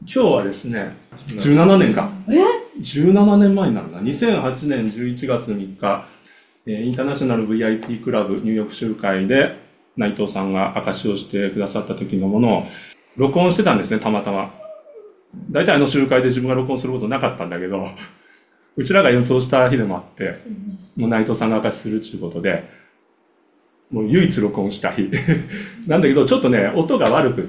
今日はですね、17年か。17年前になるな。2008年11月3日、インターナショナル VIP クラブニューヨーク集会で内藤さんが証しをしてくださった時のものを録音してたんですね、たまたま。大体集会で自分が録音することなかったんだけど、うちらが演奏した日でもあって、もう内藤さんが証しするということで、もう唯一録音した日。なんだけど、ちょっとね、音が悪くって、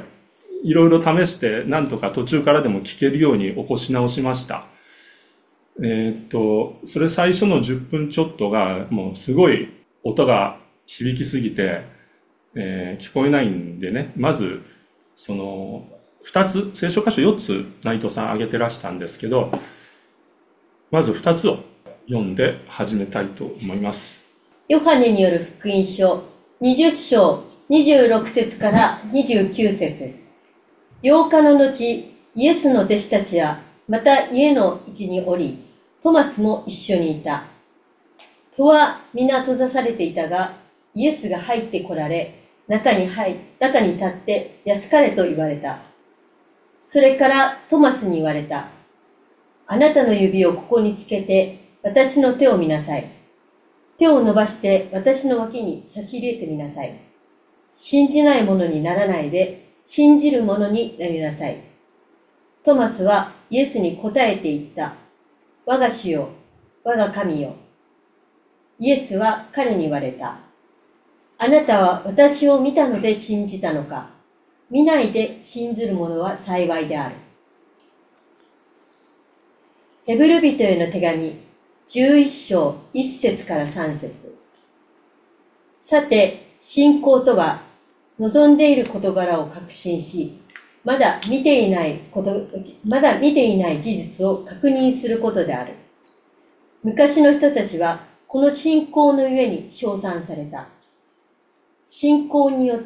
いろいろ試して、なんとか途中からでも聞けるように起こし直しました。それ最初の10分ちょっとが、もうすごい音が響きすぎて、聞こえないんでね、まず、2つ、聖書箇所4つ内藤さん挙げてらしたんですけど、まず2つを読んで始めたいと思います。 ヨハネによる福音書20章26節から29節です。8日の後、イエスの弟子たちはまた家の位置におり、トマスも一緒にいた。戸は皆閉ざされていたが、イエスが入ってこられ、中に立って安かれと言われた。それからトマスに言われた。あなたの指をここにつけて、私の手を見なさい。手を伸ばして私の脇に差し入れてみなさい。信じない者にならないで、信じる者になりなさい。トマスはイエスに答えて言った。我が主よ、我が神よ。イエスは彼に言われた。あなたは私を見たので信じたのか。見ないで信ずる者は幸いである。ヘブル人への手紙11章1節から3節。さて、信仰とは、望んでいる事柄を確信し、まだ見ていない事実を確認することである。昔の人たちは、この信仰のゆえに称賛された。信仰によって、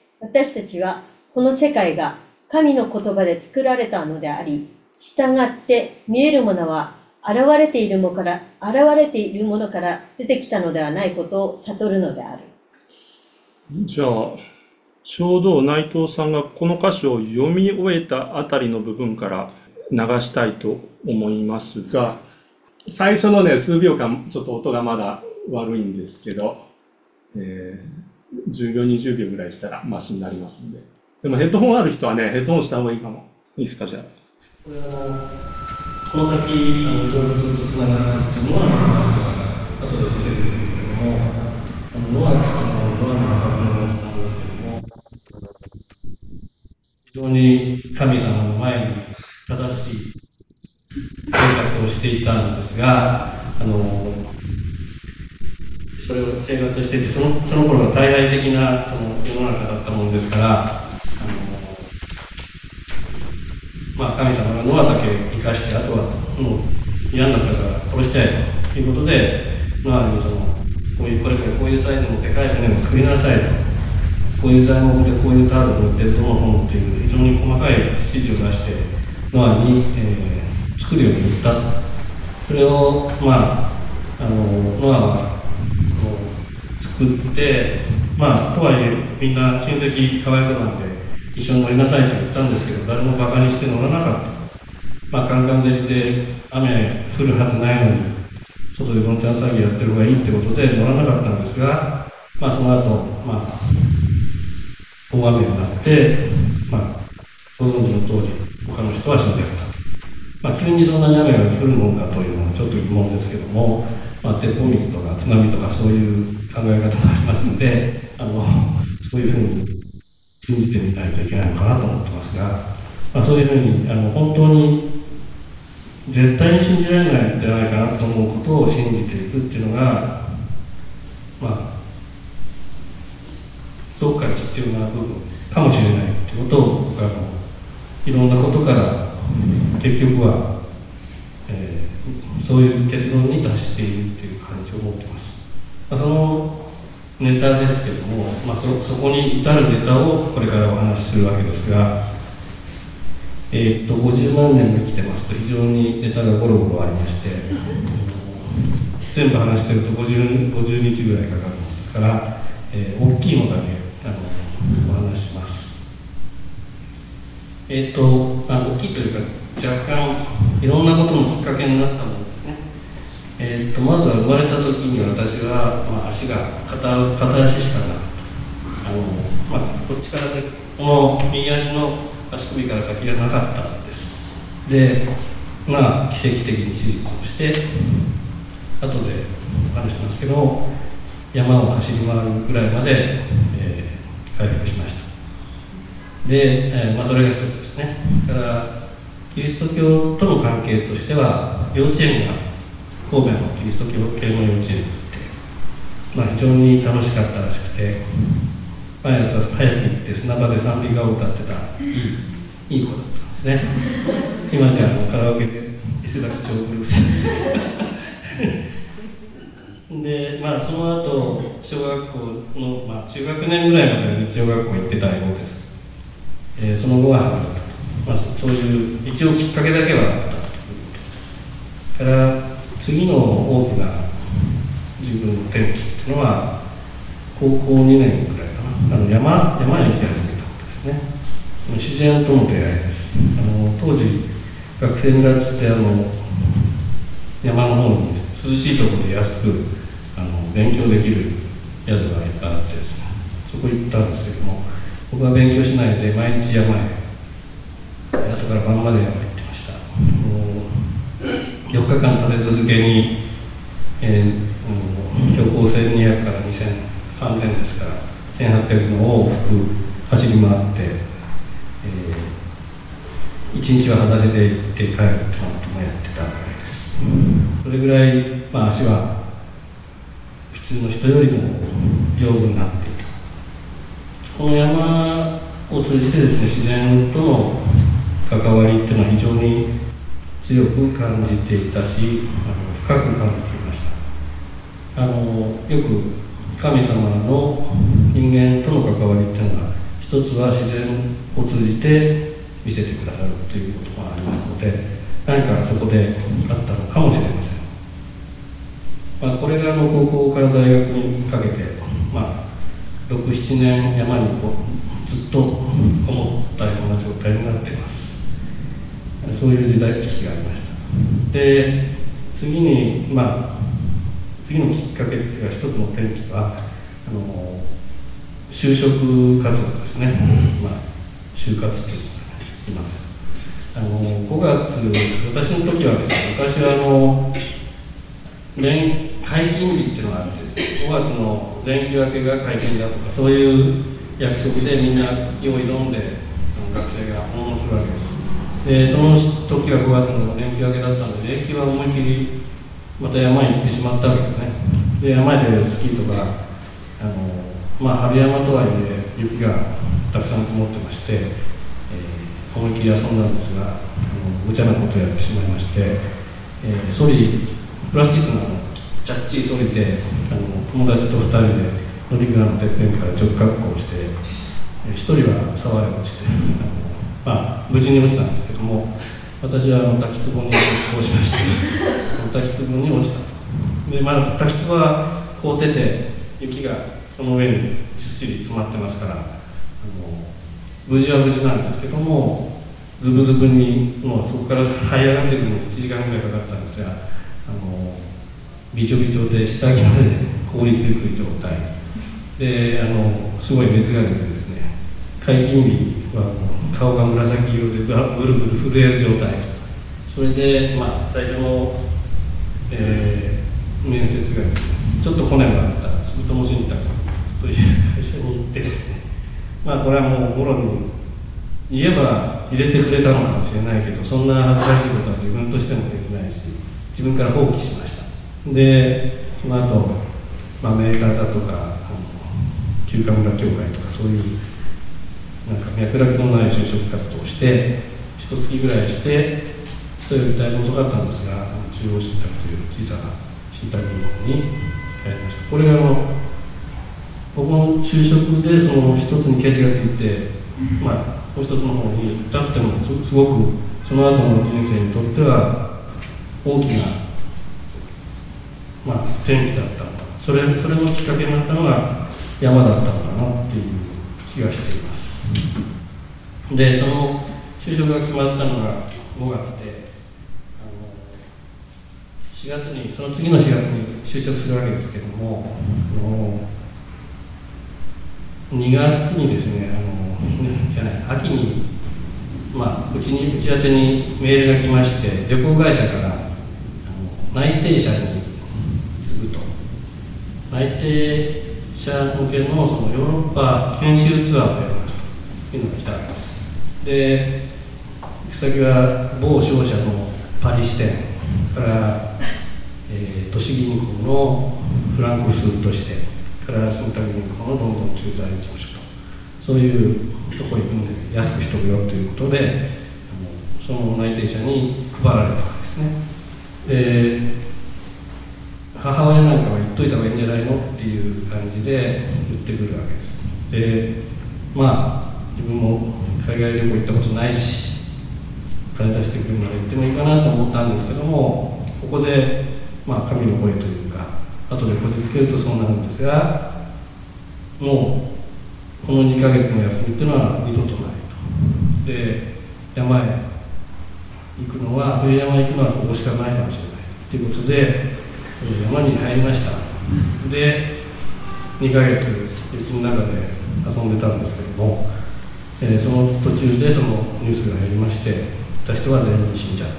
私たちは、この世界が神の言葉で作られたのであり、従って見えるものは現れているものから出てきたのではないことを悟るのである。 じゃあ、ちょうど内藤さんがこの箇所を読み終えたあたりの部分から流したいと思いますが、最初のね、数秒間ちょっと音がまだ悪いんですけど、10秒、20秒ぐらいしたらマシになりますんで。でもヘッドホンある人はね、ヘッドホンした方がいいかも。いいですか、じゃあ。 これこの先、いろいろずっとつながるノアの話とかが後で出てくるんですけども、ノアの箱の話なんですけども、非常に神様の前に正しい生活をしていたんですが、それを生活していて、その頃は大々的な世の中だったものですから、神様がノアだけ生かして、あとはもう嫌になったから殺しちゃえということで、ノアにこういうサイズのでかい船を作りなさいと、こういう材木でこういうタールを塗ってどうのこうのっていう非常に細かい指示を出してノアに、作るように言った。それをノアは作って、とはいえみんな親戚かわいそうなんで一緒に乗りなさいと言ったんですけど、誰もバカにして乗らなかった。カンカン照りで雨降るはずないのに、外でどんちゃん騒ぎやってる方がいいってことで乗らなかったんですが、その後、大雨になって、ご存知の通り、他の人は死んでいった。急にそんなに雨が降るもんかというのはちょっと疑問ですけども、鉄砲水とか津波とかそういう考え方がありますので、そういうふうに信じてみないといけないのかなと思ってますが、そういうふうに本当に絶対に信じられないんじゃないかなと思うことを信じていくっていうのが、どっかに必要な部分かもしれないってことを僕はいろんなことから結局は、そういう結論に達しているっていう感じを持ってます。そのネタですけども、そこに至るネタをこれからお話しするわけですが、50何年も生きてますと非常にネタがゴロゴロありまして、全部話してると50日ぐらいかかるんですから、大きいのだけお話しします。 大きいというか、若干いろんなことのきっかけになったものですね。まずは生まれた時に私は、足が片足しかなかった。こっちから先、この右足の足首から先がなかったんです。で、奇跡的に手術をして、後でお話しますけど、山を走り回るぐらいまで、回復しました。で、それが一つですね。だからキリスト教との関係としては、幼稚園が神戸のキリスト教系の幼稚園に行って、非常に楽しかったらしくて、毎朝早く行って砂場で賛美歌を歌ってたいい子だったんですね。今じゃカラオケで伊勢崎町ブルースで、その後小学校の、中学年ぐらいまで日曜学校行ってたようです。その後は離れた、そういう一応きっかけだけはあったから次の大きな自分の転機っていうのは高校2年ぐらいかな、山に行き始めたことですね。自然との出会いです。当時学生村っつって山の方に涼しいところで安く勉強できる宿があってですね、そこ行ったんですけども、僕は勉強しないで毎日山へ朝から晩まで山へ行ってました。4日間立て続けに、標高1200から2000、3000ですから1800の往復走り回って、1日は裸足で行って帰るっていうのもやってたぐらいです。それぐらい、足は普通の人よりも丈夫になっていた。この山を通じてですね、自然との関わりっていうのは非常に強く感じていたし、深く感じていました。よく神様の人間との関わりっていうのは、一つは自然を通じて見せてくださるということがありますので、何かそこであったのかもしれません。これが高校から大学にかけて、6、7年山にずっとこもったような状態になっています。そういう時代、時期がありました。で、次のきっかけっていうか、一つの転機は就職活動ですね。就活っていうんですかね、今。5月、私の時はですね、昔は解禁日っていうのがあってですね、5月の連休明けが解禁だとか、そういう約束でみんな用意どんで学生が訪問するわけです。で、その時は5月の連休明けだったので、連休は思いっきりまた山に行ってしまったわけですね。で、山でスキーとか春山とはいえ雪がたくさん積もってまして、思いっきり遊んだんですが、無茶なことをやってしまいまして、プラスチックのちゃっちいソリで友達と2人で乗り蔵のてっぺんから直滑降して、1人は沢へ落ちて、無事に落ちたんですけども、私は滝壺に直行しまして滝壺に落ちたと。で、滝壺は凍ってて雪がその上にじっしり詰まってますから、無事は無事なんですけども、ズブズブにもうそこから這い上がってくるのに1時間ぐらいかかったんですが、びちょびちょで下着まで凍りつく状態ですごい熱が出てですね、解禁日は顔が紫色でブルブル震える状態。それで、最初の、面接がですね、ちょっと骨があった住友信託という会社に行ってですね、これはもうもろに言えば入れてくれたのかもしれないけど、そんな恥ずかしいことは自分としてもできないし、自分から放棄しました。で、その後、メーカーだとか休暇村協会とか、そういう脈絡のない就職活動をして1月ぐらいして、人よりだいぶ遅かったんですが、中央信託という小さな信託銀行に入りました。これが僕の就職でその一つにケチがついて、もう一つの方に至ってもすごくその後の人生にとっては大きな、転機だったのか、それのきっかけになったのが山だったのかなっていう気がしています。で、その就職が決まったのが5月で、4月に、その次の4月に就職するわけですけども、2月にですね、秋に、うち宛てにメールが来まして、旅行会社から内定者に継ぐと、内定者向けのそのヨーロッパ研修ツアーをやりますというのが来たわけです。で、行く先は某商社のパリ支店から、都市銀行のフランクフルト支店から信託銀行のロンドン駐在事務所と、そういうところに行くんで安くしとくよということで、その内定者に配られたわけですね。で、母親なんかは言っといた方がいいんじゃないのっていう感じで言ってくるわけです。で、自分も海外旅行行ったことないし、金出してくるなら行ってもいいかなと思ったんですけども、ここで、神の声というか、後でこじつけるとそうなるんですが、もうこの2ヶ月の休みっていうのは二度とないと。で、山へ行くのは、冬山へ行くのはここしかないかもしれないということで、山に入りました。で、2ヶ月雪の中で遊んでたんですけども、その途中でそのニュースが入りまして、いた人は全員死んじゃった。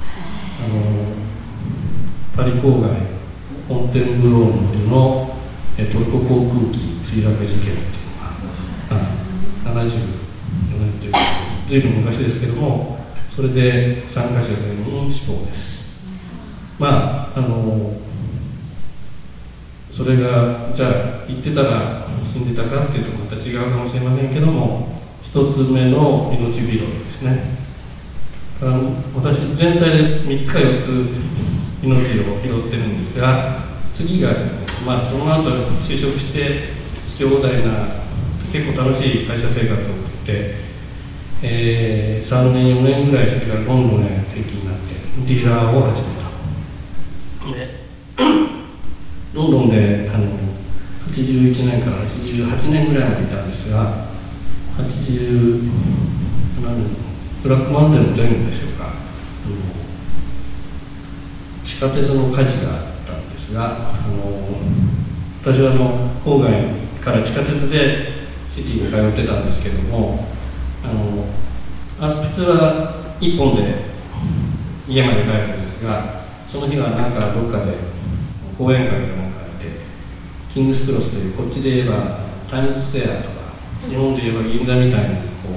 パリ郊外フォンテンブロー森のトルコ航空機墜落事件っていうのが74年ということです。ずいぶん昔ですけども、それで参加者全員死亡です。それがじゃあ行ってたら死んでたかっていうとまた違うかもしれませんけども、一つ目の命拾いですね。私全体で3つか4つ命を拾ってるんですが、次がですね、その後就職して兄弟な結構楽しい会社生活を送って、3年4年ぐらいしてからロンドンへ転勤になってディーラーを始めた。でロンドンで81年から88年ぐらいまでいたんですが、87年ブラックマンデーの前後でしょうか、地下鉄の火事があったんですが、私は郊外から地下鉄でシティに通ってたんですけども、普通は1本で家まで帰るんですが、その日はなんかどっかで講演会かなんかでキングスクロスという、こっちで言えばタイムズスクエアとか、日本で言えば銀座みたいに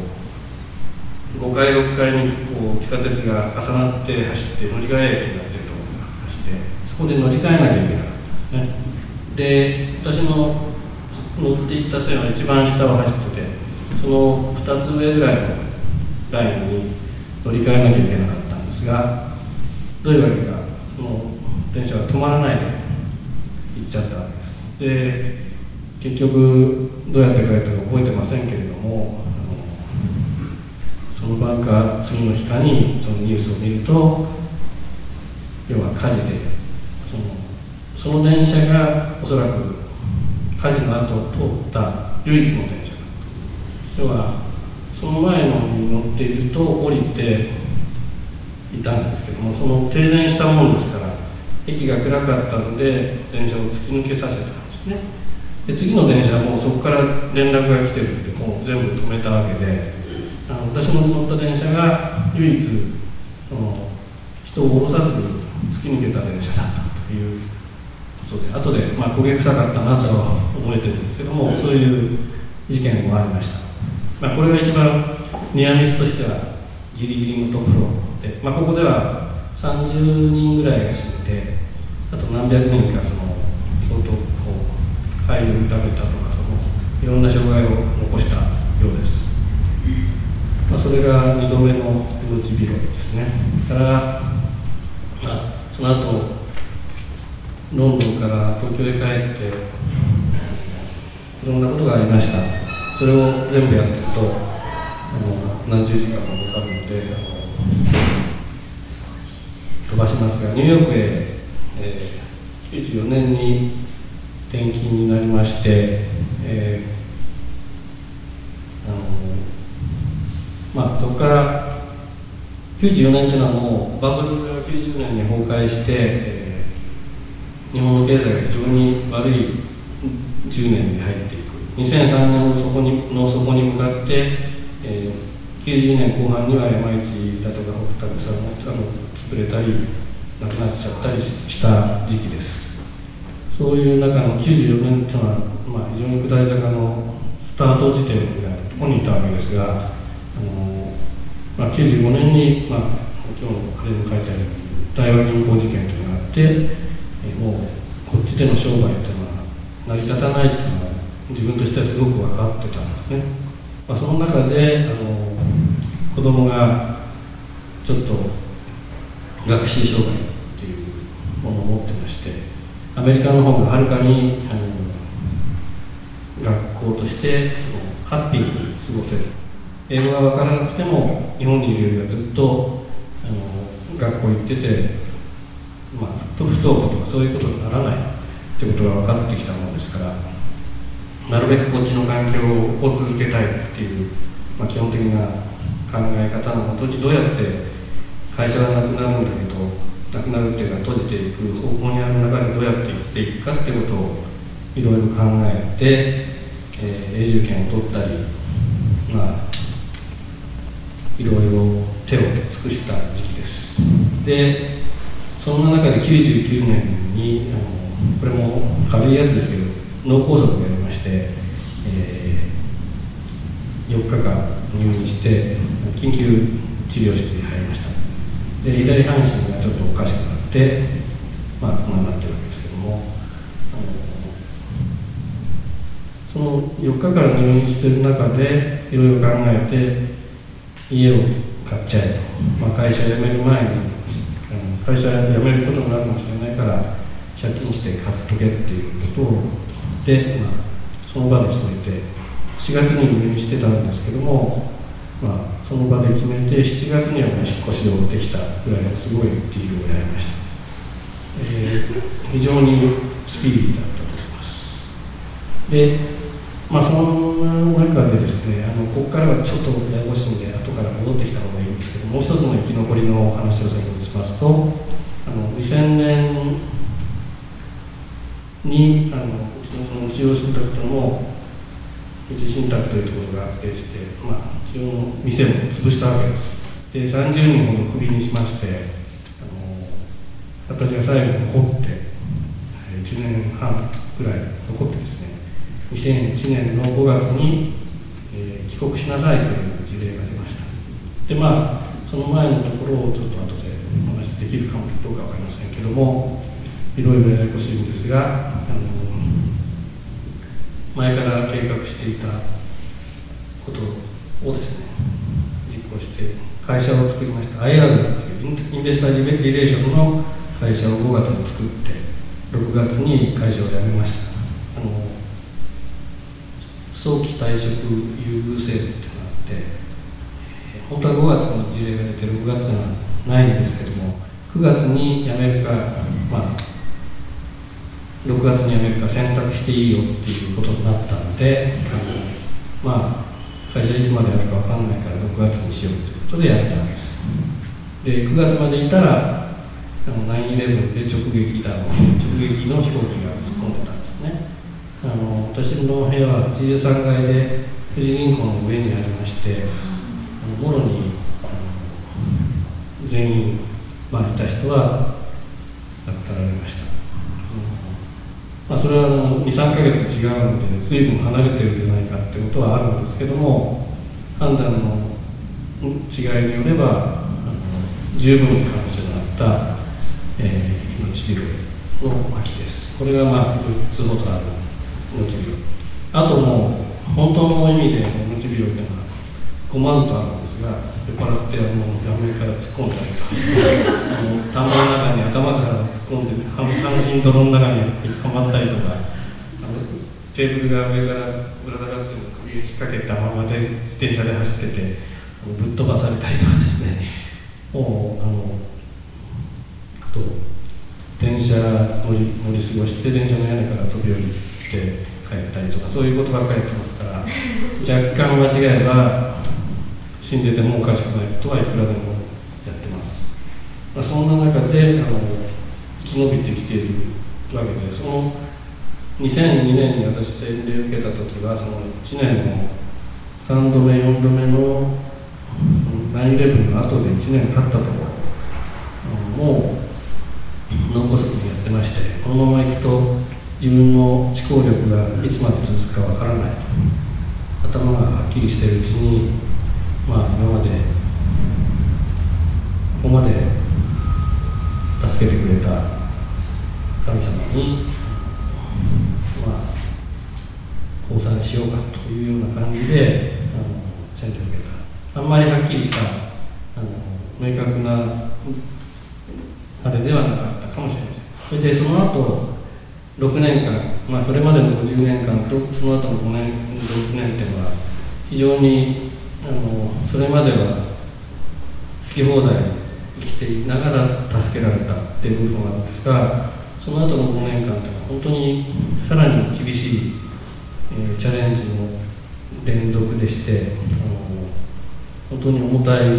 5階6階に地下鉄が重なって走って乗り換え駅になっているところがありまして、そこで乗り換えなきゃいけなかったんですね。で、私の乗っていった線は一番下を走ってて、その2つ上ぐらいのラインに乗り換えなきゃいけなかったんですが、どういうわけかその電車が止まらないで行っちゃったわけです。で、結局どうやって帰ったか覚えてませんけれども、その晩か次の日かにそのニュースを見ると、要は火事でその電車がおそらく火事の後通った唯一の電車だ。要はその前のに乗っていると降りていたんですけども、その停電したものですから駅が暗かったので電車を突き抜けさせたんですね。で、次の電車はもうそこから連絡が来てるんで、もう全部止めたわけで、私の乗った電車が唯一人を降ろさずに突き抜けた電車だったということで、後で焦げ臭かったなとは思えてるんですけども、そういう事件もありました。これが一番ニアミスとしてはギリギリのところで、ここでは30人ぐらいが死んで、あと何百人か相当肺を痛めたとか、いろんな障害を残したようです。それが2度目の命拾いですね。だから、その後ロンドンから東京へ帰っていろんなことがありました。それを全部やっていくと何十時間もかかるので飛ばしますが、ニューヨークへ、94年に転勤になりまして、 そこから94年というのはもうバブルが90年に崩壊して、日本の経済が非常に悪い10年に入っていく。2003年の底に向かって、90年後半には山一だとか北拓さんも潰れたりなくなっちゃったりした時期です。そういう中の94年というのは、非常に下り坂のスタート時点みたいなところにいたわけですが、95年に、今日のあれに書いてある大和銀行事件というのがあって、もうこっちでの商売というのは成り立たないというのは自分としてはすごく分かってたんですね。その中で子供がちょっと学習障害っていうものを持ってまして、アメリカの方がはるかに学校としてハッピーに過ごせる。英語が分からなくても日本にいるよりはずっと学校行ってて、不登校とかそういうことにならないってことが分かってきたものですから、なるべくこっちの環境を続けたいっていう、基本的な考え方のもとにどうやって会社がなくなるんだけど、なくなるっていうか閉じていく方向にある中でどうやって生きていくかってことをいろいろ考えて、永住権を取ったり、いろいろ手を尽くした時期です。で、そんな中で99年にこれも軽いやつですけど脳梗塞がありまして、4日間入院して緊急治療室に入りました。で、左半身がちょっとおかしくなって、こんなになってるわけですけども、その4日間入院している中でいろいろ考えて家を買っちゃえと、会社辞める前に会社辞めることになるかもしれないから借金して買っとけっていうことで、その場で決めて4月に入院してたんですけども、その場で決めて7月にはもう引っ越しをできたぐらいのすごいディールをやりました。非常にスピーディーだったと思います。で、その中でですね、ここからはちょっとややこしいんで後から戻ってきた方がいいんですけど、もう一つの生き残りの話を先にしますと、2000年にうちのその中央信託とのうち信託というところが経営して、うちの店を潰したわけです。で、30人ほどクビにしまして、私が最後に残って1年半ぐらい残ってですね、2001年の5月に、帰国しなさいという事例が出ました。で、その前のところをちょっと後でお話しできるかもどうかわかりませんけども、いろいろややこしいんですが、前から計画していたことをですね、実行して会社を作りました。IR というインベスターリレーションの会社を5月に作って、6月に会社を辞めました。早期退職優遇制度っていうのがあって、本当は5月に事例が出て6月にはないんですけども、9月に辞めるか、6月に辞めるか選択していいよっていうことになったので、会社いつまでやるか分かんないから6月にしようということでやったわけです。で、9月までいたら9/11で直撃の飛行機が突っ込んでたんですね。私の部屋は83階で富士銀行の上にありまして、もろに全員、いた人は亡くなられました。それは2、3ヶ月違うので、随分離れてるんじゃないかってことはあるんですけども、判断の違いによれば十分に可能性のあった、命拾いの秋です。これが4つほどある命拾い。あともう本当の意味で命拾いというのは5万とあるんですが、酔っ払って画面から突っ込んだりとかして田んぼの中に頭から突っ込んで半身泥の中にはまったりとか、テーブルが上からぶら下がって首を引っ掛けたままで自転車で走っててぶっ飛ばされたりとかですね、あと電車乗り過ごして電車の屋根から飛び降りて帰ったりとか、そういうことばっかりやってますから、若干間違えば死んでてもおかしくないことはいくらでもやってます。そんな中で生き延びてきているわけで、その2002年に私洗礼を受けた時はその1年の3度目4度目の 9/11 の後で1年経ったところ、もう脳梗塞にやってまして、このままいくと自分の思考力がいつまで続くかわからない、頭がはっきりしているうちに、今までここまで助けてくれた神様に降参しようかというような感じで洗礼を受けた。あんまりはっきりした明確なあれではなかったかもしれません。それでその後6年間、それまでの50年間とその後の5年6年っていうのは非常にそれまでは好き放題生きていながら助けられたっていう部分があるんですが、その後の5年間というのは本当にさらに厳しい、チャレンジの連続でして、本当に重たい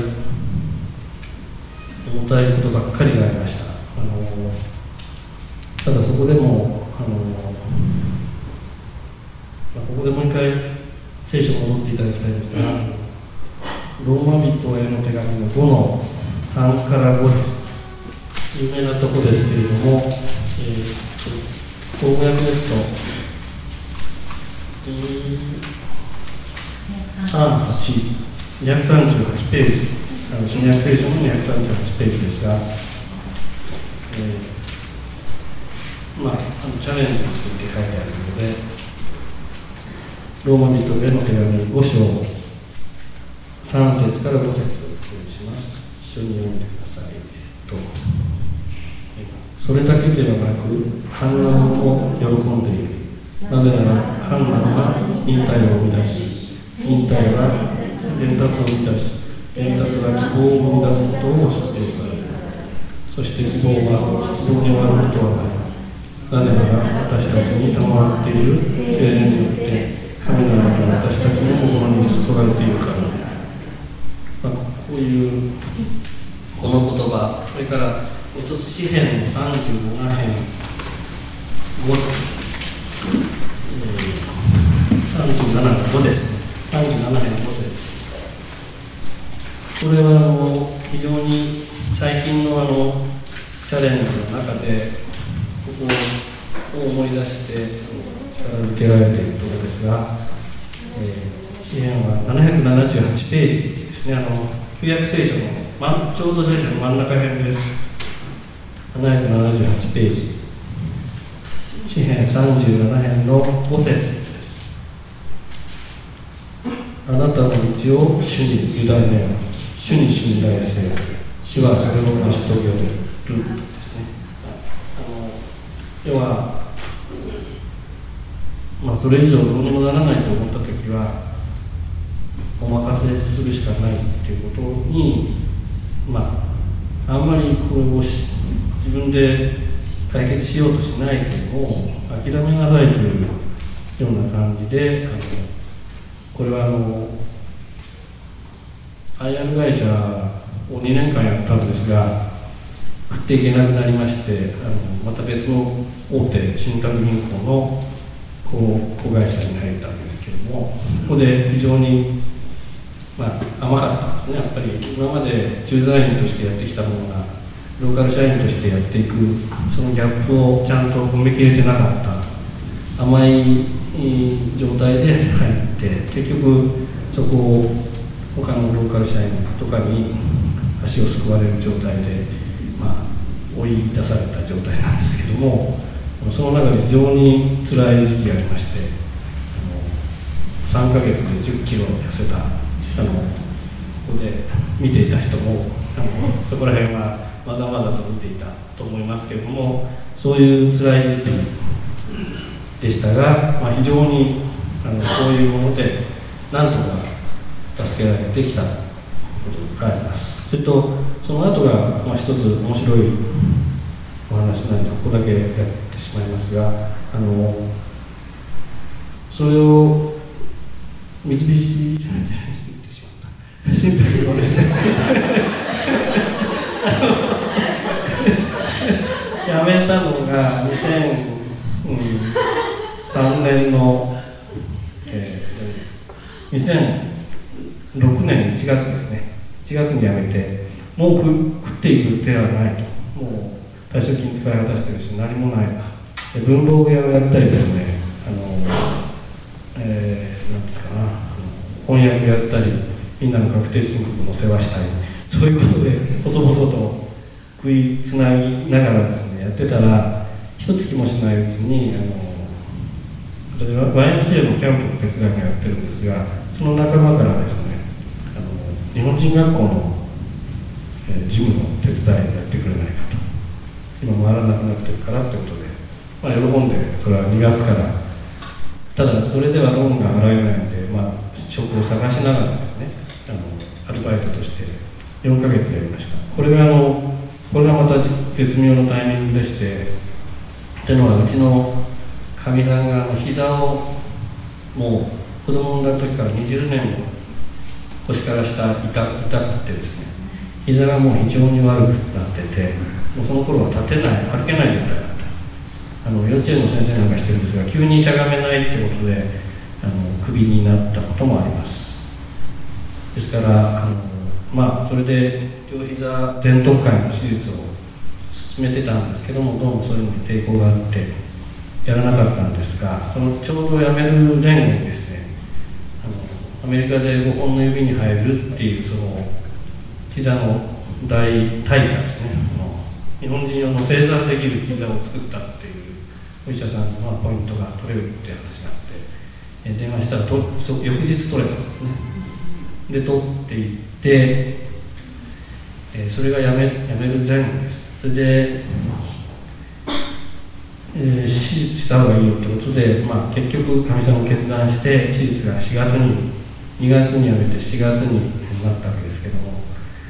ことばっかりがありました。ただそこでもここでもう一回聖書に戻っていただきたいんですが、ローマ人への手紙の5の3から5です。有名なとこですけれども、公約ですと238ページ、新約聖書の238ページですが、チャレンジについて書いてあるので、ローマ人への手紙5章3節から5節をお読みします。一緒に読んでください。それだけではなく、ハンナも喜んでいる。なぜなら、ハンナは忍耐を生み出し、忍耐は伝達を生み出し、伝達は希望を生み出すことを知っているから。そして希望は失望に終わることはない。なぜなら、私たちに賜っている聖霊によって、神の名が私たちの心に注がれているから。こういうこの言葉、それからもう一つ詩編の37編5節、37の5ですね。37編5節。これは非常に最近のチャレンジの中でここを思い出して力づけられているところですが、詩編は778ページですね。旧約聖書のちょうど聖書の真ん中辺です。778ページ。詩編37編の5節です。あなたの道を主に委ねよ。主に信頼せよ。主はそれを成し遂げるですね。要は、それ以上どうにもならないと思ったときは、お任せするしかないということに、あんまりこれを自分で解決しようとしないけども、諦めなさいというような感じで、これはIR 会社を2年間やったんですが、食っていけなくなりまして、また別の大手信託銀行の子会社に入ったんですけれども、ここで非常に甘かったんですね。やっぱり今まで駐在員としてやってきたものがローカル社員としてやっていく、そのギャップをちゃんと埋めきれてなかった甘い状態で入って、結局そこを他のローカル社員とかに足をすくわれる状態で、追い出された状態なんですけども、その中で非常に辛い時期がありまして、3ヶ月で10キロ痩せた、ここで見ていた人もそこら辺はまざまざと見ていたと思いますけれども、そういう辛い時期でしたが、非常にそういうものでなんとか助けられてきたことがあります。それとその後が一つ面白いお話なのでここだけやってしまいますが、それを三菱製進歩不要ですね辞めたのが2003年の、2006年1月ですね。1月に辞めて、もう食っていく手はないと、もう退職金使い果たしてるし何もないな。で文房具屋をやったりですね、なんですかな、翻訳やったり、みんなの確定申告の世話したり、そういうことで細々と食いつなぎながらですねやってたら、一月もしないうちに私は YMCA のキャンプの手伝いもやってるんですが、その仲間からですね、日本人学校の、事務の手伝いをやってくれないかと、今回らなくなってるからということで、喜んで、それは2月から、ただそれではローンが払えないので、職を探しながらですね、アルバイトとして4ヶ月やりました。これがまた絶妙なタイミングでして、というのはうちのかみさんが膝をもう子供の時から20年も腰から下痛くてですね、膝がもう非常に悪くなってて、もうその頃は立てない、歩けない状態だった。幼稚園の先生なんかしてるんですが、急にしゃがめないってことでクビになったこともあります。ですからそれで両膝前頭蓋の手術を進めてたんですけども、どうもそういうのに抵抗があってやらなかったんですが、そのちょうど辞める前後にですね、アメリカで5本の指に入るっていうその膝の大大会ですね、日本人用の正座できる膝を作ったっていうお医者さんのポイントが取れるっていう話があって、電話したら翌日取れたんですね。で取っていって、それが辞める前後です。それで、手術した方がいいよということで、結局かみさんも決断して手術が2月に辞めて4月になったわけですけども、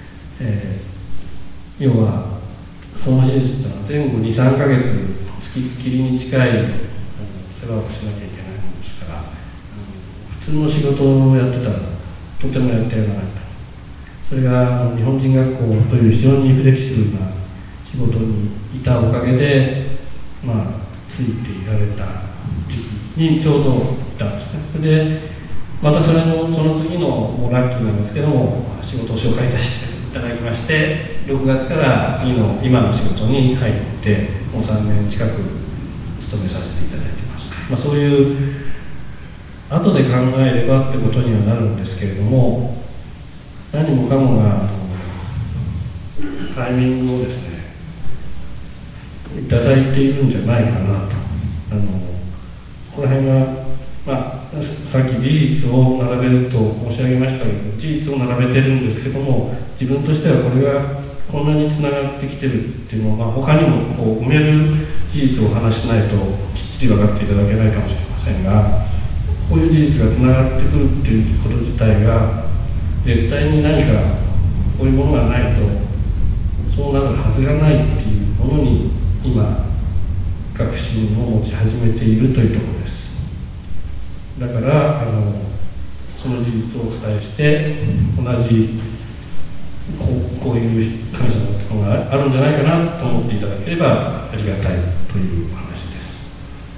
要はその手術というのは前後 2,3 ヶ月つきっきりに近い世話をしなきゃいけないものですから、普通の仕事をやってたらとてもやってやらなかった。それが日本人学校という非常にフレキシブルな仕事にいたおかげで、ついていられた時期にちょうどいたんですね。それでまたその次のもうラッキーなんですけども、仕事を紹介いただきまして、6月から次の今の仕事に入ってもう3年近く勤めさせていただいています。そういう後で考えればってことにはなるんですけれども、何もかもがタイミングをですねいただいているんじゃないかなと。この辺は、さっき事実を並べると申し上げましたけど、事実を並べてるんですけども、自分としてはこれがこんなにつながってきてるっていうのは、他にもこう埋める事実をお話ししないときっちり分かっていただけないかもしれませんが、こういう事実がつながってくるっていうこと自体が絶対に何かこういうものがないとそうなるはずがないっていうものに今確信を持ち始めているというところです。だからその事実をお伝えして同じこういう神様のところがあるんじゃないかなと思っていただければありがたいというお話です。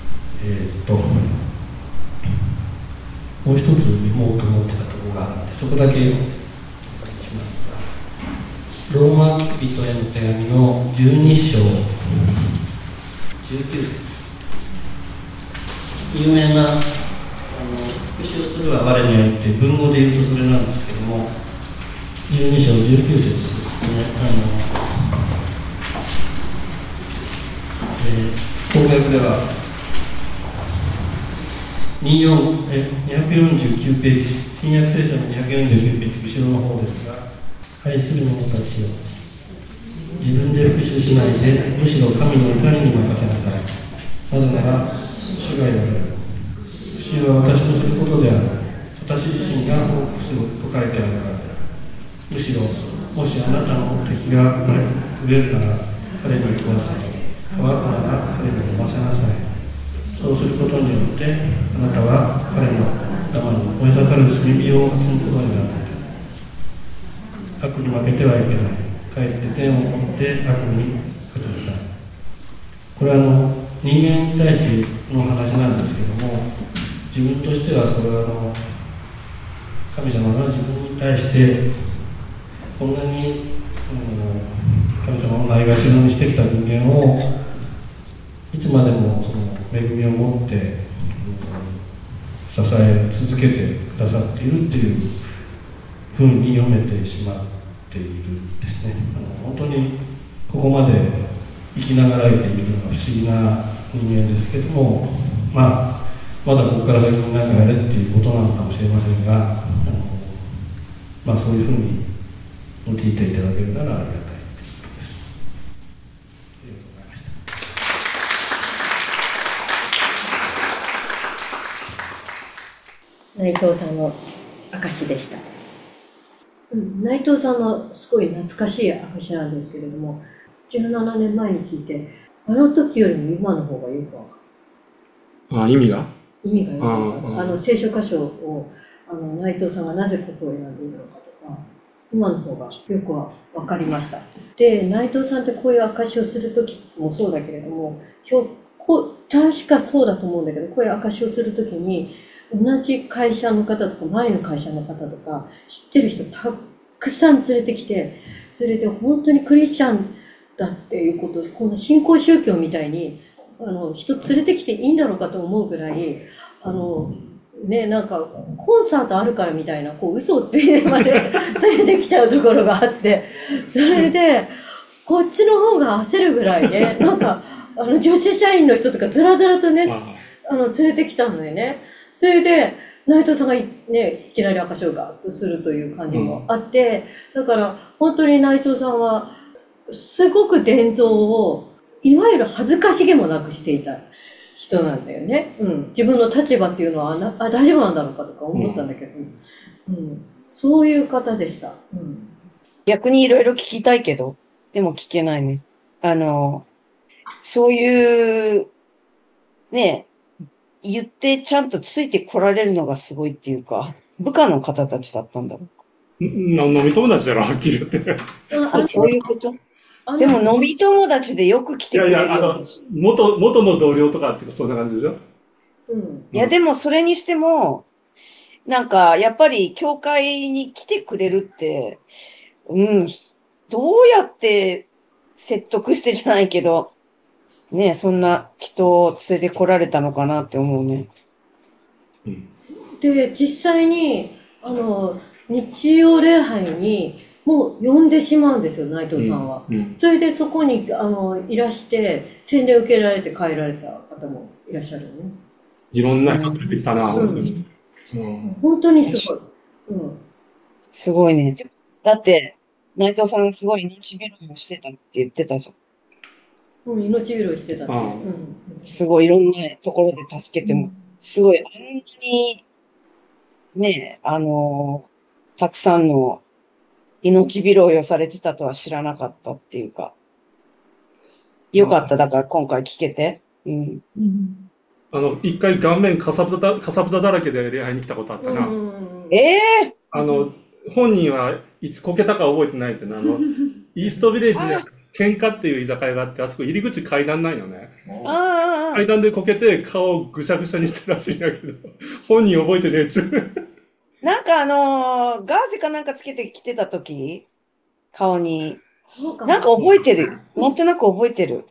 もう一つ見ようと思ってたところがあるので、そこだけお願いしますが、ローマ人への手紙の12章19節、有名な復習するは我にありって文語で言うとそれなんですけども、12章19節ですね。公約では249ページ、新約聖書の249ページ後ろの方ですが、愛する者たちよ、自分で復習しないで、むしろ神の怒りに任せなさい。なぜなら主が言われる。復習は私のすることである。私自身が報復すると書いてあるからである。むしろ、もしあなたの敵が増えるなら彼に食わせ、乾くなら彼に飲ませなさい。そうすることによってあなたは彼の頭に燃え盛る炭火を積むことになる。 悪に負けてはいけない。かえって善をもって悪に勝ちなさい。これは人間に対しての話なんですけども、自分としてはこれは神様が自分に対してこんなに神様をないがしろにしてきた人間をいつまでもその恵みを持って支え続けてくださっているっていうふうに読めてしまっているですね。本当にここまで生きながらえているのが不思議な人間ですけども、まだここから先に何かやれっていうことなのかもしれませんが、そういうふうに用いていただけるならありがたいということです。ありがとうございました。 内藤さんの証でした。内藤さんのすごい懐かしい証なんですけれども、17年前に聞いて、あの時よりも今の方がよくわかる。 意味がよくわかる。聖書箇所を内藤さんがなぜここを選んでいるのかとか、今の方がよくわかりました。で、内藤さんってこういう証をする時もそうだけれども、確かそうだと思うんだけど、こういう証をする時に、同じ会社の方とか、前の会社の方とか、知ってる人たくさん連れてきて、それで本当にクリスチャンだっていうことを、この新興宗教みたいに、人連れてきていいんだろうかと思うぐらい、なんか、コンサートあるからみたいな、嘘をついてまで連れてきちゃうところがあって、それで、こっちの方が焦るぐらいね、なんか、女子社員の人とかずらずらとね、連れてきたのよね。それで、内藤さんがね、いきなり証をガーッとするという感じもあって、だから本当に内藤さんは、すごく伝統を、いわゆる恥ずかしげもなくしていた人なんだよね。自分の立場っていうのは、大丈夫なんだろうかとか思ったんだけど、そういう方でした。 逆にいろいろ聞きたいけど、でも聞けないね。そういう、ね、言ってちゃんとついてこられるのがすごいっていうか、部下の方たちだったんだろう。 飲み友達だろ、はっきり言って。 そういうことでも飲み友達でよく来てくれるよ。 元の同僚とかってそんな感じでしょ？ いや、でもそれにしても、なんか、やっぱり教会に来てくれるって、どうやって説得してじゃないけど、ね、そんな人を連れて来られたのかなって思うね。 で、実際に、日曜礼拝にもう呼んでしまうんですよ、内藤さんは。それでそこに、いらして、洗礼を受けられて帰られた方もいらっしゃるね。 いろんな人出てきたな、 本当にすごい。 すごいね。だって、内藤さんすごい命拾いをしてたって言ってたじゃん。 命拾いしてたって。 すごいいろんなところで助けても、すごい、あんなに、ね、たくさんの命拾いをされてたとは知らなかったっていうか。よかった、だから今回聞けて。 一回顔面かさぶただらけで礼拝に来たことあったな。本人はいつこけたか覚えてないってな、イーストビレッジで喧嘩っていう居酒屋があって、あそこ入り口階段ないよね。階段でこけて顔をぐしゃぐしゃにしてるらしいんだけど、本人覚えてねえっちゅう。 なんかガーゼかなんかつけてきてた時顔に。なんか覚えてる。なんとなく覚えてる。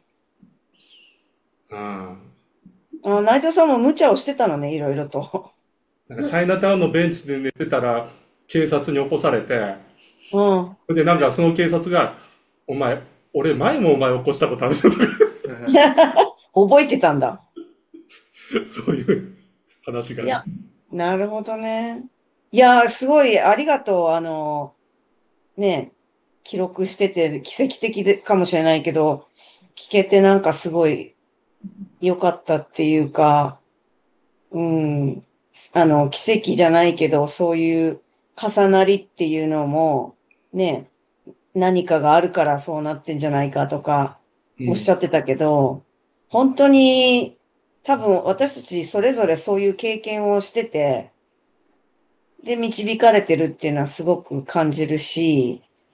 内藤さんも無茶をしてたのね、いろいろと。 なんかチャイナタウンのベンチで寝てたら、警察に起こされて、で、なんかその警察が、俺前もお前起こしたことあるぞとか。 覚えてたんだ。 そういう話が。 いや、なるほどね。いや、すごいありがとう。ね、記録してて奇跡的かもしれないけど、聞けてなんかすごい良かったっていうか、奇跡じゃないけど、そういう重なりっていうのも、ね、何かがあるからそうなってんじゃないかとか、おっしゃってたけど、本当に、多分私たちそれぞれそういう経験をしてて、で、導かれてるっていうのはすごく感じるし、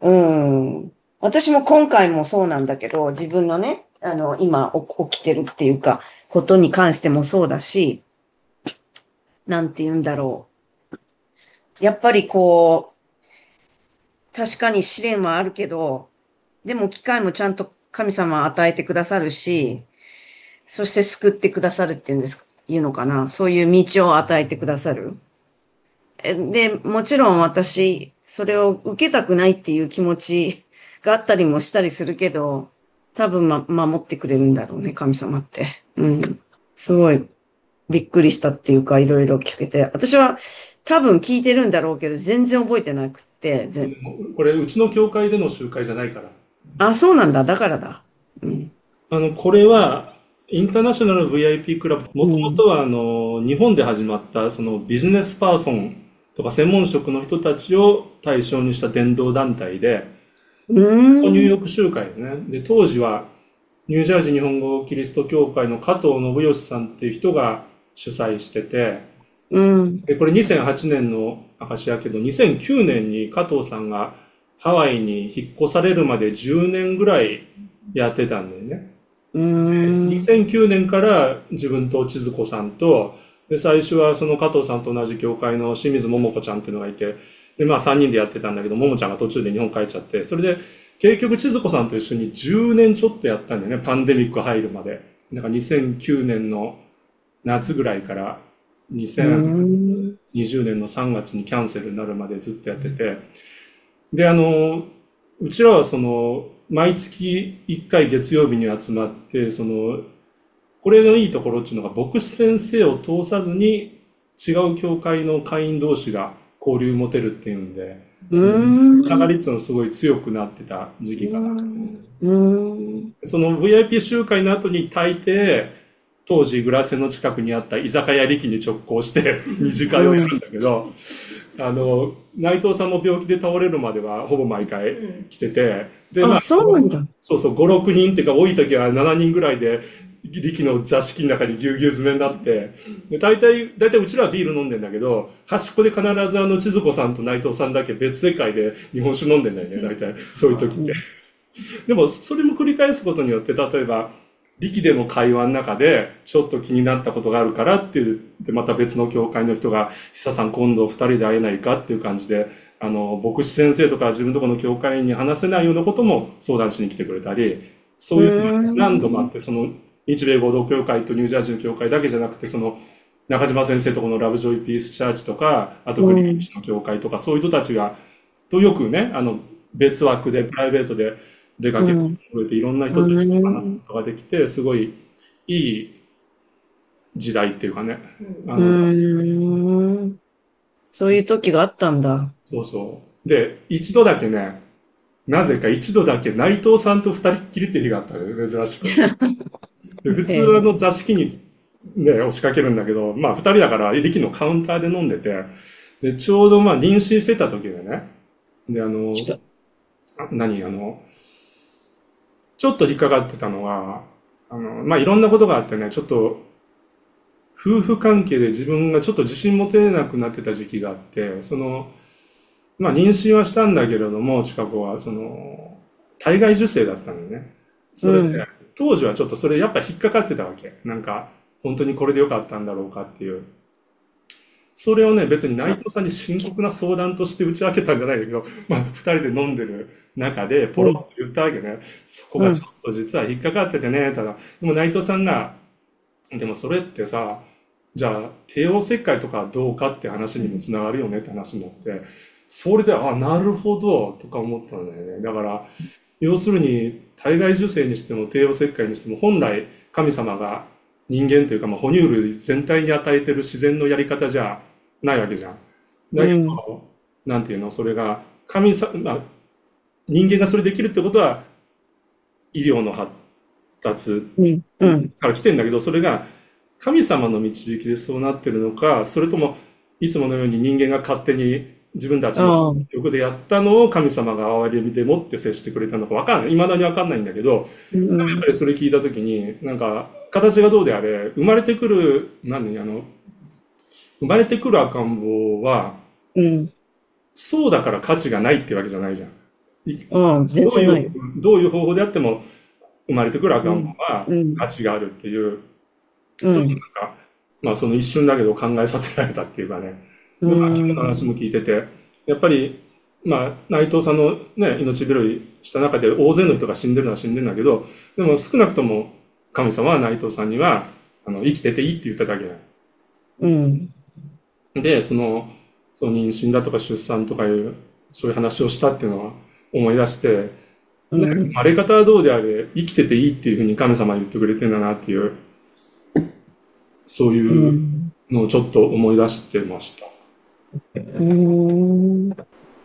うん。私も今回もそうなんだけど、自分のね、今起きてるっていうか、ことに関してもそうだし、なんて言うんだろう。やっぱりこう、確かに試練はあるけど、でも機会もちゃんと神様は与えてくださるし、そして救ってくださるっていうんです、いうのかな。そういう道を与えてくださる。で、もちろん私、それを受けたくないっていう気持ちがあったりもしたりするけど、多分守ってくれるんだろうね、神様って。うん。すごいびっくりしたっていうか、いろいろ聞けて。私は多分聞いてるんだろうけど、全然覚えてなくって、 これ、うちの教会での集会じゃないから。 あ、そうなんだ。だからだ。うん。 これは、インターナショナル VIP クラブ、もともうん。 とは、日本で始まった、そのビジネスパーソンとか専門職の人たちを対象にした伝道団体で、 うニューーん。 ヨーク集会ですね。で、当時は、ニュージャージー日本語キリスト教会の加藤信義さんっていう人が主催してて、 うん。 で、これ2008年の証やけど、2009年に加藤さんがハワイに引っ越されるまで10年ぐらいやってたんだよね。 うーん。 2009年から自分と千鶴子さんと、で、最初はその加藤さんと同じ教会の清水桃子ちゃんっていうのがいて、で、まあ3人でやってたんだけど、桃ちゃんが途中で日本帰っちゃって、それで結局千鶴子さんと一緒に10年ちょっとやったんだよね、パンデミック入るまで。だから2009年の夏ぐらいからうーん。 2020年の3月にキャンセルになるまでずっとやってて、で、うちらはその、毎月1回月曜日に集まって、その、これのいいところっていうのが、牧師先生を通さずに違う教会の会員同士が交流持てるっていうんで、 うその、つながーん。 りっていうのがすごい強くなってた時う期があって、 ーん。うーん。 その VIP 集会の後に大抵、当時グラセの近くにあった居酒屋力に直行して二次会をやるんだけど、内藤さんも病気で倒れるまではほぼ毎回来てて、で、まあ、 あ、 そうなんだ。 そうそう、5、6人っていうか多い時は7人ぐらいで、力の座敷の中にぎゅうぎゅう詰めになって、で、大体うちらはビール飲んでんだけど、端っこで必ず千鶴子さんと内藤さんだけ別世界で日本酒飲んでんだよね、大体。そういう時って。 うん。 でも、それも繰り返すことによって、例えば、力での会話の中で、ちょっと気になったことがあるからって言って、また別の教会の人が、久さん今度二人で会えないかっていう感じで、牧師先生とか自分のところの教会に話せないようなことも相談しに来てくれたり、そういうのがう何度もあって、 ーん。 その、日米合同教会とニュージャージーの教会だけじゃなくて、その、中島先生とこのラブジョイピースチャーチとか、あとグリーンうん。 チの教会とか、そういう人たちが、とよくね、別枠でプライベートで出かけてうん。 くれて、いろんなう人たちと話すーん。 ことができて、すごいいい時代っていうかね。あうの、 ーん。そういう時があったんだ。 そうそう。で、一度だけね、なぜか一度だけ内藤さんと二人っきりっていう日があったのよ、珍しく。で、普へ通え。 座敷にね、押しかけるんだけど、まあ二人だから力のカウンターで飲んでて、で、ちょうどまあ妊娠してた時でね、で、 違う。 何ちょっと引っかかってたのが、まあいろんなことがあってね、ちょっと夫婦関係で自分がちょっと自信持てなくなってた時期があって、その、まあ妊娠はしたんだけれども、近子は、その、体外受精だったのね。それで、 うん。 当時はちょっとそれやっぱ引っかかってたわけ。なんか、本当にこれでよかったんだろうかっていう。それをね、別に内藤さんに深刻な相談として打ち明けたんじゃないんだけど、まあ、二人で飲んでる中で、ポロッとうん。 言ったわけね。そこがちょっうん。 と実は引っかかっててね、ただ、でも内藤さんが、でもそれってさ、じゃあ、帝王切開とかどうかって話にもつながるよねって話になって、それで、あ、なるほど、とか思ったんだよね。だから、要するに、体外受精にしても帝王切開にしても、本来神様が人間というか、まあ、哺乳類全体に与えてる自然のやり方じゃないわけじゃん。だけうん。 ど、なんていうの、それが、神様、まあ、人間がそれできるってことは、医療の発達うん。うん。 から来てんだけど、それが神様の導きでそうなってるのか、それともいつものように人間が勝手に自分たちのああ。 欲でやったのを神様が憐れみでもって接してくれたのかわかんない。未だにわかんないんだけど、やっうん。 ぱりそれ聞いたときに、なんか、形がどうであれ、生まれてくる、生まれてくる赤ん坊は、 うん。 そうだから価値がないってわけじゃないじゃん。 うん、全然ないよ。 どういう方法であっても生まれてくる赤ん坊はうん、 価値があるっていう、そういうなんうん、 か、まあその一瞬だけど考えさせられたっていうかね、 うまあ今の話ん、 も聞いてて、やっぱり、まあ内藤さんのね、命拾いした中で大勢の人が死んでるのは死んでるんだけど、でも少なくとも神様は内藤さんには、生きてていいって言っただけうん、 で、その妊娠だとか出産とかいう、そういう話をしたっていうのは思い出して、ね、生うん、 まれ方はどうであれ、生きてていいっていうふうに神様は言ってくれてるんだなっていう、そうういうん、 のをちょっと思い出してました。 うん。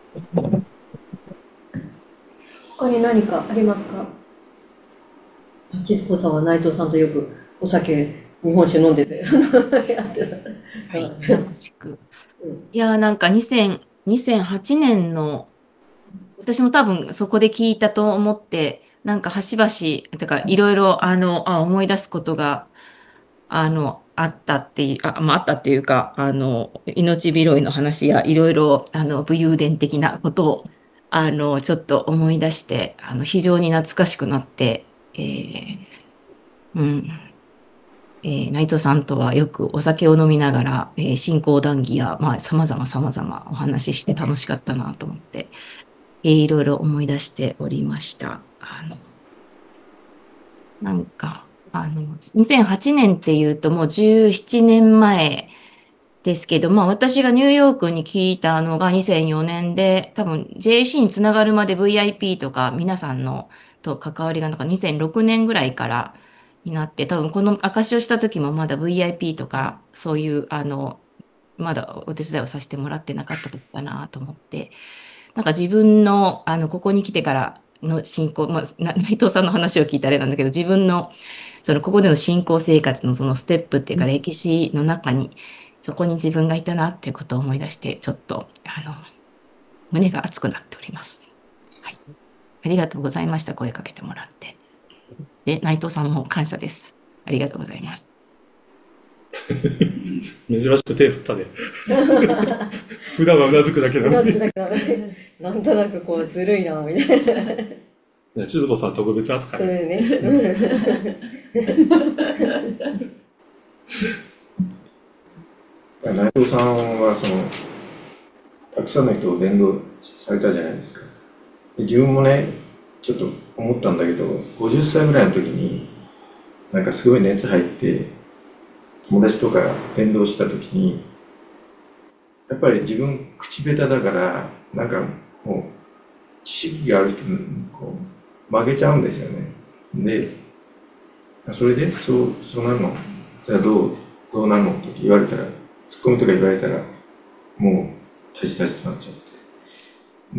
他に何かありますか？千鶴子さんは内藤さんとよくお酒、日本酒飲んでて、やってた。 はい、楽しく。いやー、なんか2008年の、私も多分そこで聞いたと思って、なんか端々、てかいろいろ、思い出すことが、あったっていう、まあ、あったっていうか、命拾いの話や、いろいろ、武勇伝的なことを、ちょっと思い出して、非常に懐かしくなって、うん。内藤さんとはよくお酒を飲みながら、信仰談義や、まあ、様々お話しして楽しかったなと思って、いろいろ思い出しておりました。なんか、2008年っていうともう17年前ですけど、まあ私がニューヨークに聞いたのが2004年で、多分 JC につながるまで VIP とか皆さんのと関わりがなんか2006年ぐらいからになって、多分この証しをした時もまだ VIP とかそういうまだお手伝いをさせてもらってなかった時かなと思って、なんか自分のここに来てからの信仰、まあ、内藤さんの話を聞いたあれなんだけど、自分のここでの信仰生活のそのステップっていうか歴史の中に、そこに自分がいたなっていうことを思い出して、ちょっと、胸が熱くなっております。はい。ありがとうございました。声かけてもらって。で、内藤さんも感謝です。ありがとうございます。 珍しく手振ったで。普段はうなずくだけなのに。 なんとなくこうずるいなみたいな。 ね、千鶴子さん特別扱い。 ね。 内藤さんはたくさんの人を伝道されたじゃないですか。で自分もね、ちょっと思ったんだけど、50歳ぐらいの時に、なんかすごい熱入って、友達とか伝道した時に、やっぱり自分口下手だから、なんかもう、知識がある人にこう曲げちゃうんですよね。で、それで、そうなるの。じゃあどうなるのって言われたら、ツッコミとか言われたら、もう、タジタジとなっちゃって。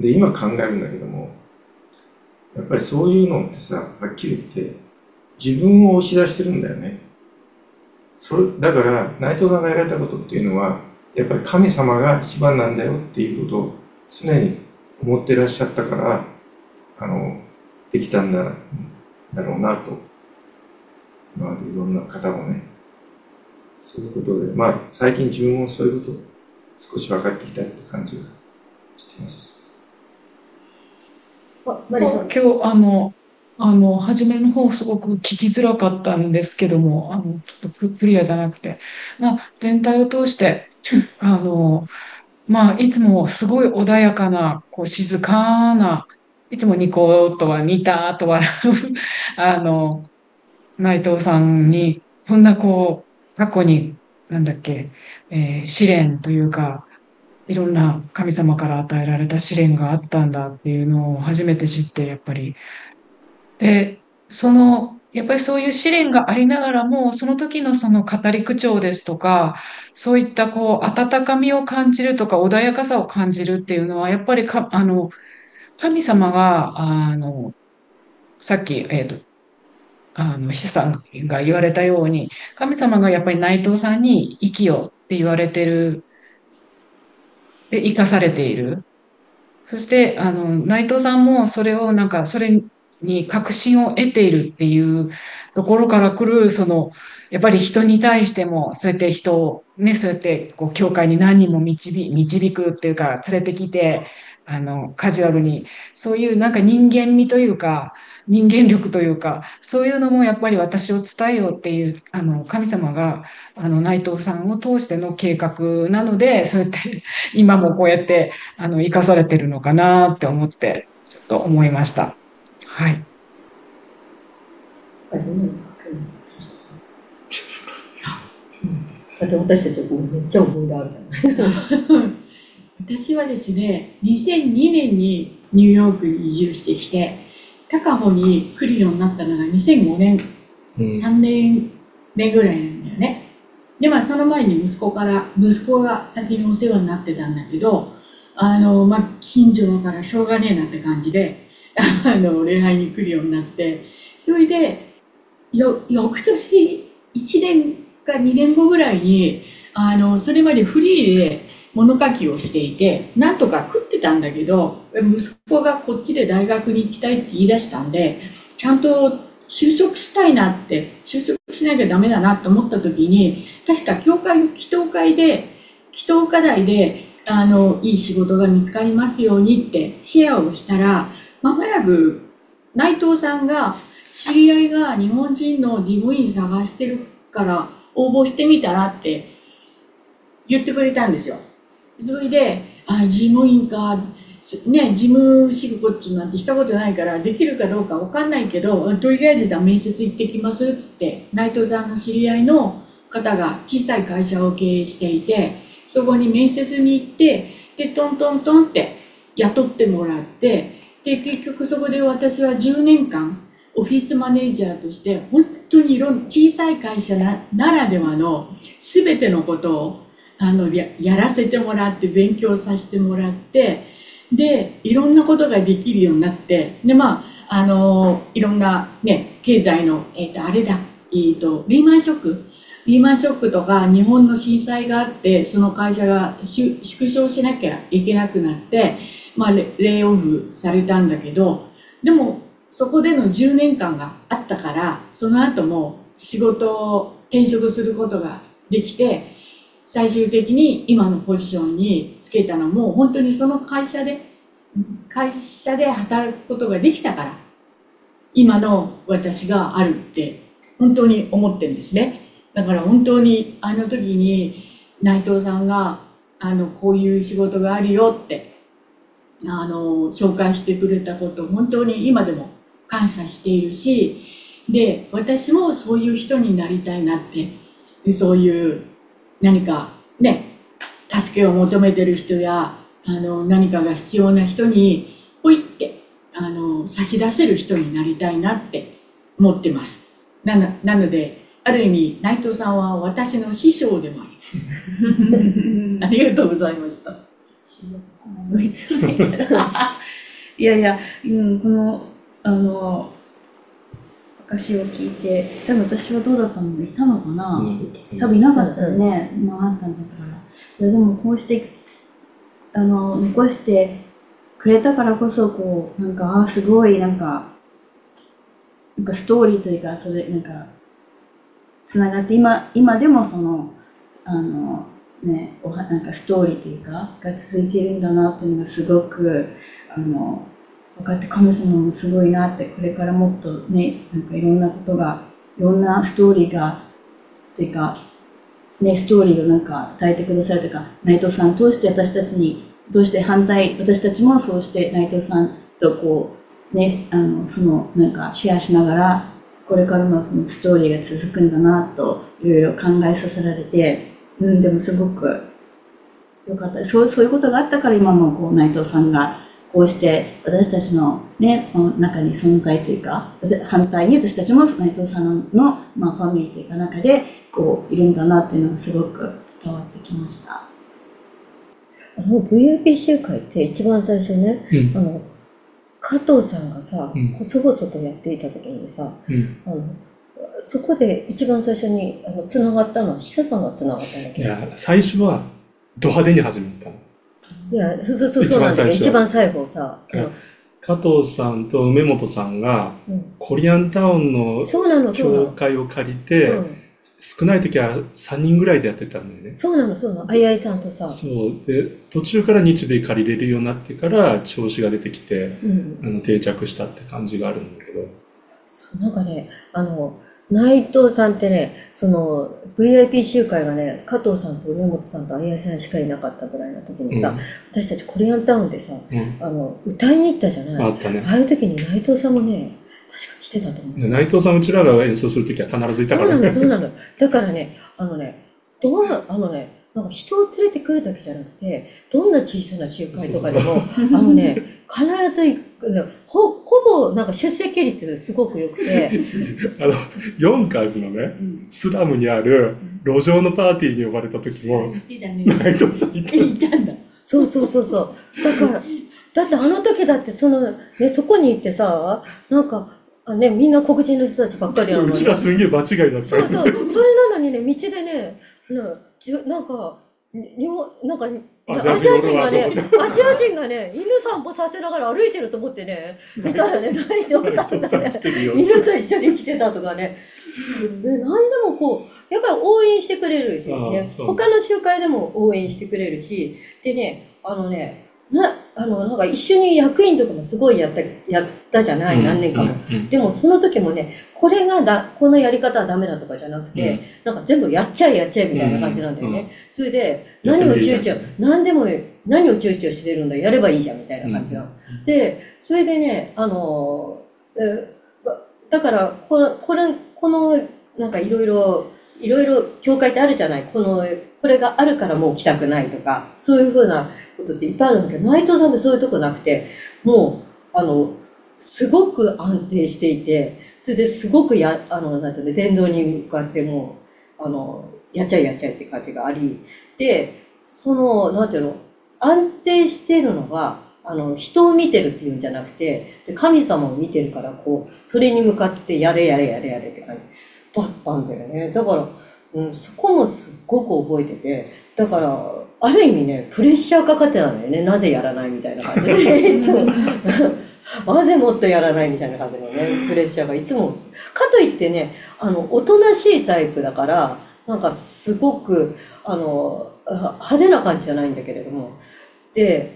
で、今考えるんだけども、やっぱりそういうのってさ、はっきり言って、自分を押し出してるんだよね。だから、内藤さんがやられたことっていうのは、やっぱり神様が一番なんだよっていうことを常に思ってらっしゃったから、できたんだろうなと。まあ、いろんな方もね、そういうことで、まあ、最近自分もそういうこと少し分かってきたって感じがしてます。 マリさん。 今日、初めの方すごく聞きづらかったんですけども、ちょっとクリアじゃなくて、まあ、全体を通して、まあ、いつもすごい穏やかな、こう、静かな、いつもニコとは似たと笑う、内藤さんに、こんなこう、過去に、なんだっけ、試練というか、いろんな神様から与えられた試練があったんだっていうのを初めて知って、やっぱり。で、やっぱりそういう試練がありながらも、その時のその語り口調ですとか、そういったこう、温かみを感じるとか、穏やかさを感じるっていうのは、やっぱり神様が、さっき、ヒさんが言われたように、神様がやっぱり内藤さんに生きよって言われてる、で、生かされている。そして、内藤さんもそれをなんか、それに確信を得ているっていうところから来る、やっぱり人に対しても、そうやって人をね、そうやって、こう、教会に何人も導くっていうか、連れてきて、 カジュアルに、そういうなんか人間味というか、人間力というか、そういうのもやっぱり私を伝えようっていう、神様が、内藤さんを通しての計画なので、そうやって今もこうやって、生かされてるのかなって思って、ちょっと思いました。はい。 だって私たちめっちゃ思い出あるじゃない。 私はですね、2002年にニューヨークに移住してきて、高穂に来るようになったのが2005年、3年目ぐらいなんだよね。で、その前に息子が先にお世話になってたんだけど、近所だからしょうがねえなって感じで、礼拝に来るようになって、それで、翌年、1年か2年後ぐらいに、それまでフリーで物書きをしていて、なんとか食ってたんだけど、息子がこっちで大学に行きたいって言い出したんで、ちゃんと就職したいなって、就職しなきゃダメだなと思った時に、確か教会の祈祷課題で、いい仕事が見つかりますようにってシェアをしたら、間もなく内藤さんが、知り合いが日本人の事務員探してるから応募してみたらって言ってくれたんですよ。それで、事務員か、ね、事務仕事なんてしたことないからできるかどうかわかんないけど、とりあえず面接行ってきますっつって、内藤さんの知り合いの方が小さい会社を経営していて、そこに面接に行って、で、トントントンって雇ってもらって、で、結局そこで私は10年間、オフィスマネージャーとして、本当に小さい会社ならではの全てのことをやらせてもらって、勉強させてもらって、で、いろんなことができるようになって、で、いろんなね、経済の、リーマンショックとか日本の震災があって、その会社が縮小しなきゃいけなくなって、レイオフされたんだけど、でも、そこでの10年間があったから、その後も仕事を転職することができて、最終的に今のポジションにつけたのも、本当にその会社で働くことができたから、今の私があるって本当に思ってるんですね。だから本当にあの時に内藤さんがこういう仕事があるよって紹介してくれたことを本当に今でも感謝しているし、で、私もそういう人になりたいなって、そういう何かね、助けを求めてる人や、何かが必要な人に、ほいって、差し出せる人になりたいなって思ってます。なので、ある意味、内藤さんは私の師匠でもあります。ありがとうございました。 いやいや、この、証を聞いて、多分私はどうだったの？いたのかな？多分いなかったよね。あったんだから。いや、でもこうして、残してくれたからこそ、すごい、なんかストーリーというか、それ、つながって、今でもなんかストーリーというか、が続いているんだなっていうのがすごく、分かって、神様もすごいなって、これからもっとね、なんかいろんなことが、いろんなストーリーが、というか、ね、ストーリーをなんか与えてくださるというか、内藤さん通して私たちに、私たちもそうして内藤さんとこう、ね、なんかシェアしながら、これからのそのストーリーが続くんだなと、いろいろ考えさせられて、でもすごく良かった。そういうことがあったから今もこう内藤さんが、こうして私たちのね、中に存在というか、反対に私たちも内藤さんの、ファミリーというか中でこういるんだなというのがすごく伝わってきました。 VIP 集会って一番最初ね、加藤さんがさ、細々とやっていた時にさ、そこで一番最初につながったのは久さんがつながったんだけど。 いや、最初はド派手に始めたの。 いや、そうなんだけど、一番最後さ、 加藤さんと梅本さんが、コリアンタウンの教会を借りて、 少ない時は3人ぐらいでやってたんだよね。 そうなの、そうなの。あいあいさんとさ。 そう。で、途中から日米借りれるようになってから調子が出てきて、定着したって感じがあるんだけど。 そうなんかね、内藤さんってね、VIP 集会がね、加藤さんと上本さんとあいあいさんしかいなかったぐらいの時にさ、私たちコリアンタウンでさ、歌いに行ったじゃない。 あったね。 ああいう時に内藤さんもね、確か来てたと思う。 内藤さん、うちらが演奏するときは必ずいたからね。 そうなの。だからね、なんか人を連れてくるだけじゃなくて、どんな小さな集会とかでも、必ずほぼなんか出席率すごく良くて。 ヨンカーズのね、スラムにある路上のパーティーに呼ばれた時も、内藤さんいたんだ。 そう。だってあの時だってそこに行ってさ、なんか、みんな黒人の人たちばっかりうちらすんげえ場違いだったよね。 そう。それなのにね、道でね、なんか、アジア人がね、犬散歩させながら歩いてると思ってね、見たらね、内藤さんがね、犬と一緒に来てたとかね。何でもこう、やっぱり応援してくれるしね、他の集会でも応援してくれるし、でね、なんか一緒に役員とかもすごいやったじゃない、何年かも。でもその時もね、このやり方はダメだとかじゃなくて、なんか全部やっちゃえみたいな感じなんだよね。それで、何を躊躇してるんだ、やればいいじゃんみたいな感じなの。で、それでね、だから、この、なんかいろいろ、教会ってあるじゃない。これがあるからもう来たくないとか、そういうふうなことっていっぱいあるんだけど、内藤さんってそういうとこなくて、もう、すごく安定していて、それですごくなんていうの、伝道に向かってもやっちゃえって感じがあり、で、なんていうの、安定してるのは、人を見てるっていうんじゃなくて、で神様を見てるから、それに向かってやれって感じだったんだよね。だから、そこもすっごく覚えてて、だから、ある意味ね、プレッシャーかかってたんだよね。なぜやらないみたいな感じで。いつもなぜもっとやらないみたいな感じのね、プレッシャーがいつも。かといってね、おとなしいタイプだから、なんかすごく、派手な感じじゃないんだけれども。で、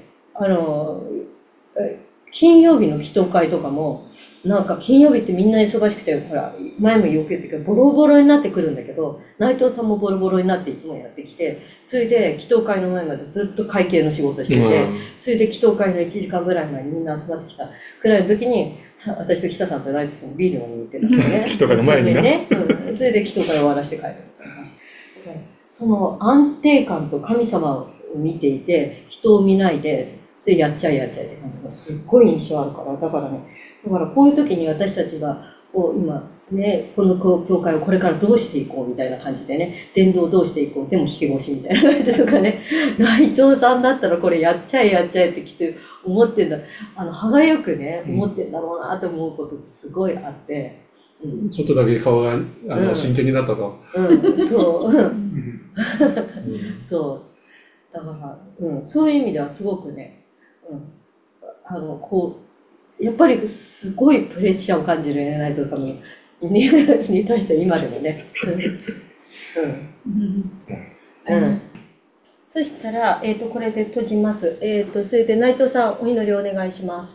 金曜日の祈祷会とかも、なんか金曜日ってみんな忙しくて、ほら、前もよく言ったけど、ボロボロになってくるんだけど、内藤さんもボロボロになっていつもやってきて、それで祈祷会の前までずっと会計の仕事してて、それで祈祷会の1時間ぐらい前にみんな集まってきたくらいの時に、私と北さんと内藤さんビール飲みに行ってたんだよね。 祈祷会の前にね。 それで祈祷会を終わらせて帰ってた。その安定感と神様を見ていて、人を見ないで、それやっちゃえって感じがすっごい印象あるから、だからこういう時に私たちが今ね、この教会をこれからどうしていこうみたいな感じでね、伝道をどうしていこう、でも引き腰みたいな感じとかね、内藤さんだったらこれやっちゃえってきっと思ってんだ、歯がよくね、思ってんだろうなと思うことってすごいあって、 ちょっとだけ顔が真剣になったと。 そう。そう。だから、そういう意味ではすごくね、やっぱりすごいプレッシャーを感じるね、内藤さんに対して今でもね。そしたら、これで閉じます。それで内藤さん、お祈りお願いします。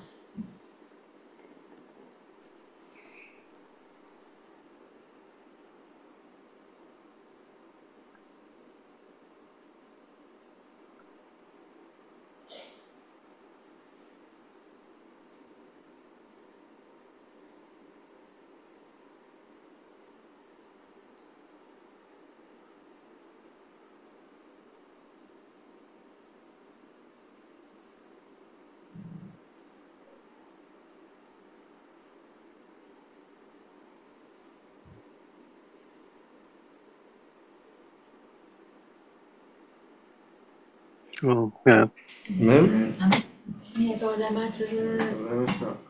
うん。 ね。 ありがとうございます。 ありがとうございました。